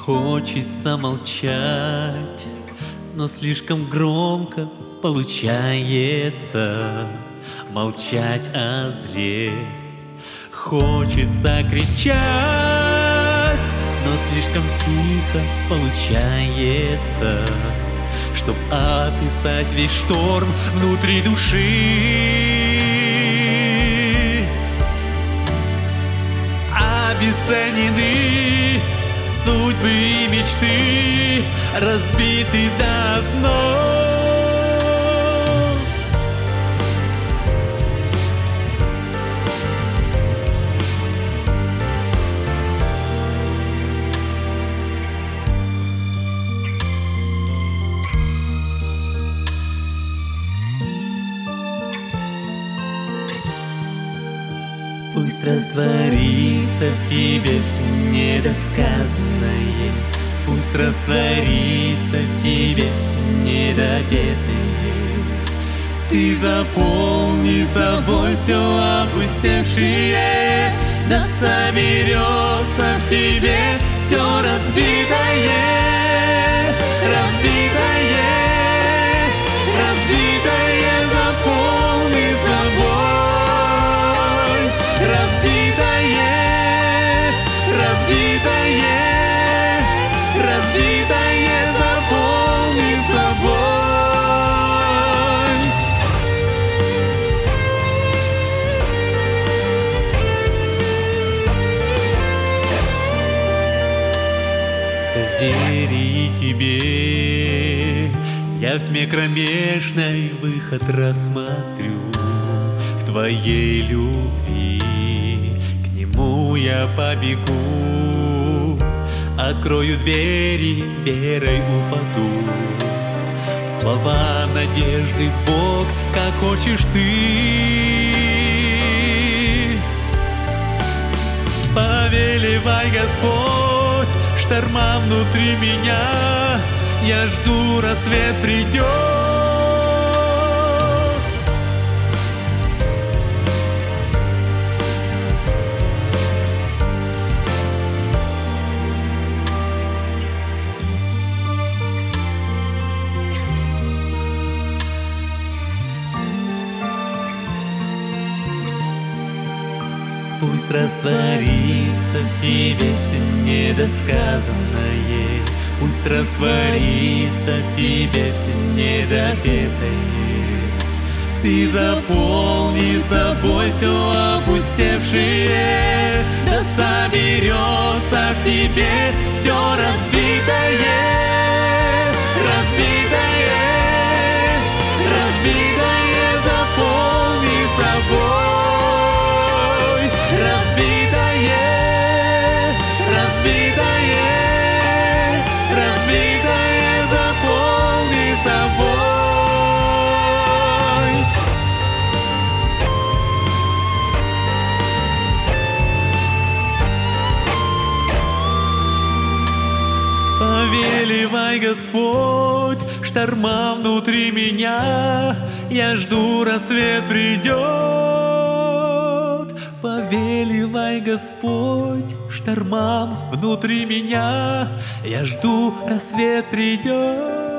Хочется молчать, но слишком громко получается молчать о зле. Хочется кричать, но слишком тихо получается, чтоб описать весь шторм внутри души. Обесценены судьбы и мечты, разбиты до основ. Пусть растворится в тебе все недосказанное, пусть растворится в тебе все недопетое. Ты заполни собой все опустевшее, да соберется в тебе все разбитое, разбитое, разбитое, заполни собой, разбитое, разбитое, разбитое, заполни собой. Двери тебе я в тьме кромешной выход рассмотрю. В твоей любви к нему я побегу. Открою двери, верой упаду. Слова надежды, Бог, как хочешь ты. Повелевай, Господь, шторма внутри меня, я жду, рассвет придет. Пусть растворится в тебе все недосказанное, пусть растворится в тебе все недопетое. Ты заполни собой все опустевшее, да соберется в тебе все разбитое, разбитое, разбитое, заполни собой. Разбитое, разбитое, разбитое, заполни собой. Повелевай, Господь, шторма внутри меня, я жду, рассвет придет. Повелевай, Господь, штормам внутри меня, я жду, рассвет придет.